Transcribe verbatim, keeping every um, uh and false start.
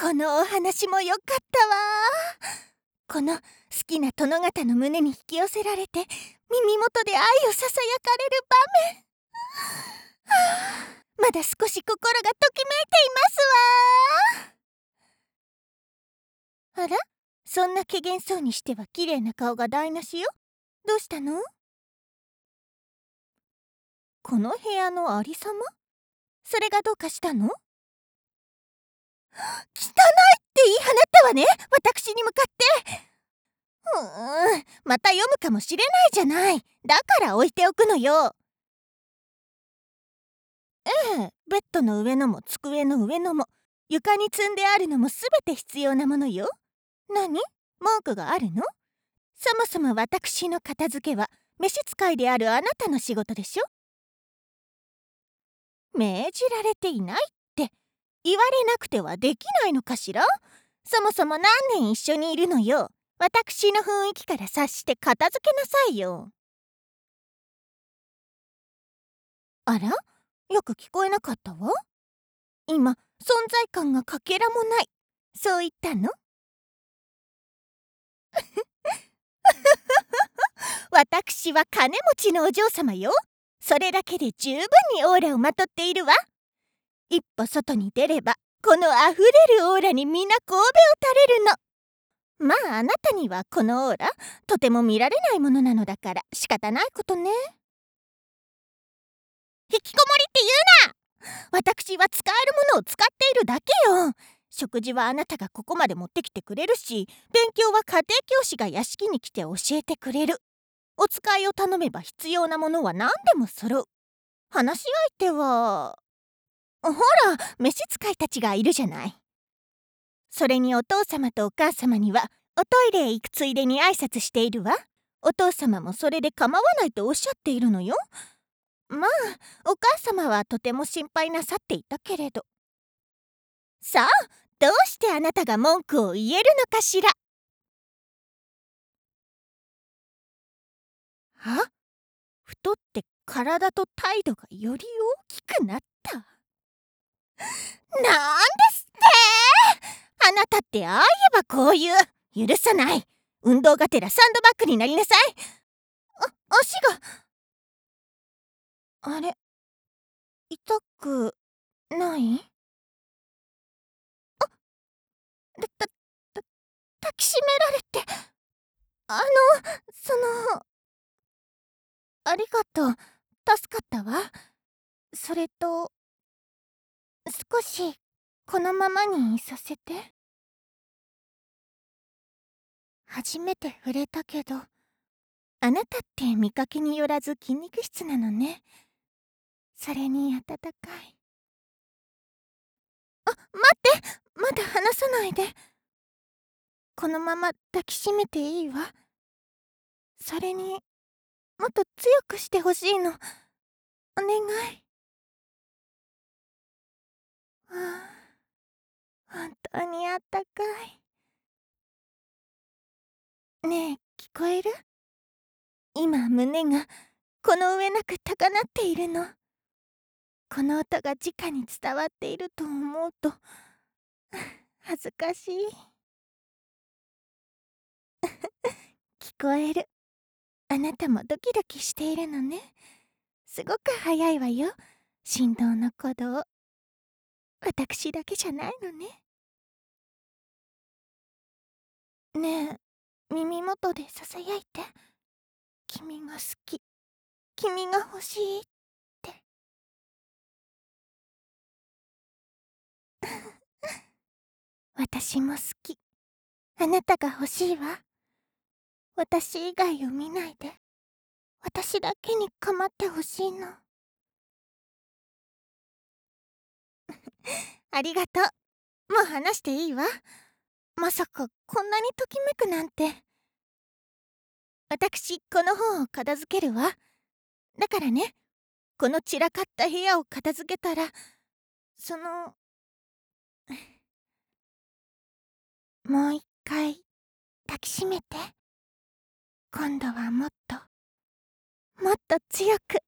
このお話もよかったわ。この好きな殿方の胸に引き寄せられて耳元で愛をささやかれる場面、はあ、まだ少し心がときめいていますわ。あら、そんな怪訝そうにしては綺麗な顔が台無しよ。どうしたの？この部屋のありさま？それがどうかしたの？汚いって言い放ったわね、私に向かって。うーん、また読むかもしれないじゃない。だから置いておくのよ。ええ、ベッドの上のも机の上のも床に積んであるのもすべて必要なものよ。何？文句があるの？そもそも私の片付けは召使いであるあなたの仕事でしょ。命じられていないって言われなくてはできないのかしら。そもそも何年一緒にいるのよ。私の雰囲気から察して片付けなさいよ。あら、よく聞こえなかったわ。今、存在感がかけらもない、そう言ったの？私は金持ちのお嬢様よ。それだけで十分にオーラをまとっているわ。一歩外に出ればこのあふれるオーラに皆神戸を垂れるの。まああなたにはこのオーラとても見られないものなのだから仕方ないことね。引きこもりって言うな。私は使えるものを使っているだけよ。食事はあなたがここまで持ってきてくれるし、勉強は家庭教師が屋敷に来て教えてくれる。お使いを頼めば必要なものは何でも揃う。話し相手はほら、召使いたちがいるじゃない。それにお父様とお母様にはおトイレへ行くついでに挨拶しているわ。お父様もそれで構わないとおっしゃっているのよ。まあお母様はとても心配なさっていたけれど。さあ、どうしてあなたが文句を言えるのかしら。は？太って体と態度がより大きくなった。なんですって。あなたってああ言えばこういう。許さない。運動がてらサンドバッグになりなさい。あ、足が。あれ、痛くないあ、だ、だ、だ、抱きしめられて。あの、その、ありがとう。助かったわ。それと、少し、このままにいさせて。初めて触れたけど、あなたって見かけによらず筋肉質なのね。それに温かい。あ、待って、まだ離さないで。このまま抱きしめていいわ。それに、もっと強くしてほしいの。お願い。はあ、本当にあったかい。ねえ、聞こえる？今胸がこの上なく高鳴っているの。この音が直に伝わっていると思うと恥ずかしい。聞こえる。あなたもドキドキしているのね。すごく早いわよ、振動の鼓動。私だけじゃないのね。ねえ、耳元でささやいて。君が好き、君が欲しいって。私も好き。あなたが欲しいわ。私以外を見ないで。私だけに構ってほしいの。ありがとう。もう話していいわ。まさかこんなにときめくなんて。私この本を片付けるわ。だからね、この散らかった部屋を片付けたら、そのもう一回抱きしめて。今度はもっともっと強く。